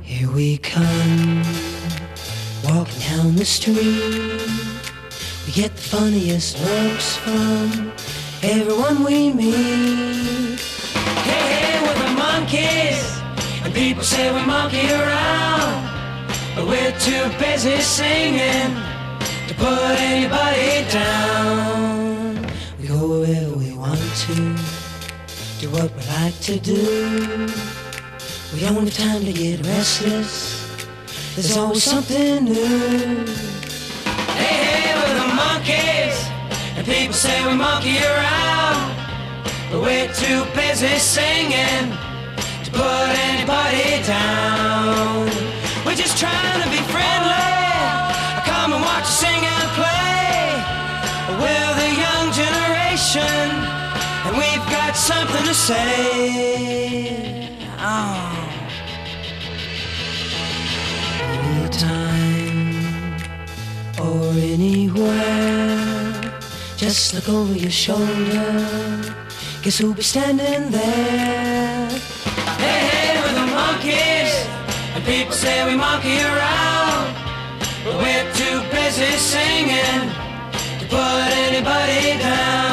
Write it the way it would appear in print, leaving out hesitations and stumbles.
Here we come, walking down the street. We get the funniest looks from everyone we meet. Hey, hey, we're the monkeys, and people say we monkey around, but we're too busy singing to put anybody down. We go wherever we want to, do what we like to do. We don't have time to get restless, there's always something new. Hey, hey, we're the monkeys, and people say we monkey around, but we're too busy singing to put anybody down. We're just trying to be friendly, come and watch us sing and play. We're the young generation, and we've got something to say. Oh. Anytime or anywhere, just look over your shoulder, guess who'll be standing there? Hey, hey, we're the monkeys, and people say we monkey around, but we're too busy singing to put anybody down.